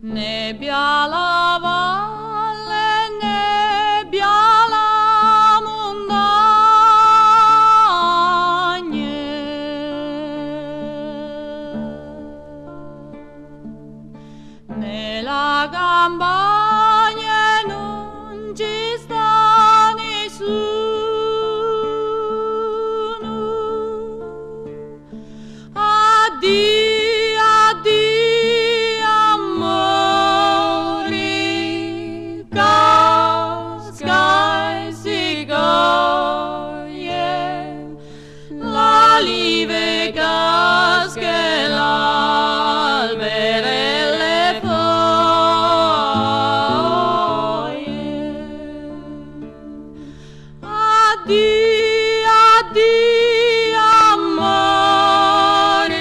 Nebbia la valle, nebbia la montagne, nella campagna non ci sta nessuno. Addio, addio amore, casca e si coglie, la lieve casca e l'albero e le foglie. Addio, addio amore,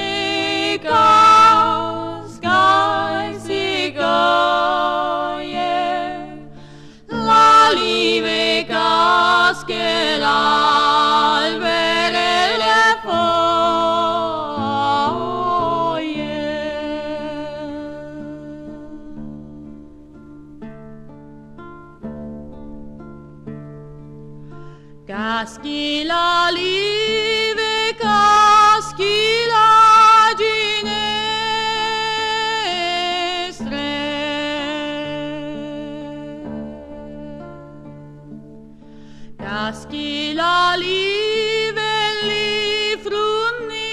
casca e si coglie, la lieve casca e l'albero e le foglie. Caschi la lieve, caschi la ginestre, caschi la lieve, li frunni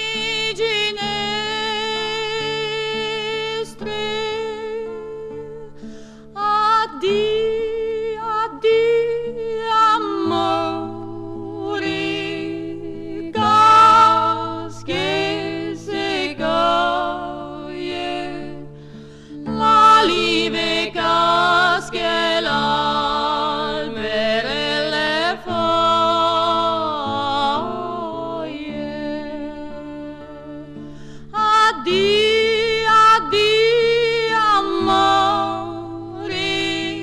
ginestre. Addio, addio amore, casche se coglie, la lieve casca e l'albero e le foglie. Addio, addio amore,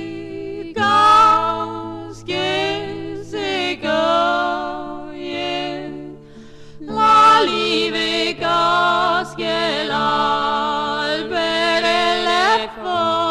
casca e se coglie, la lieve casca e l'albero e le foglie.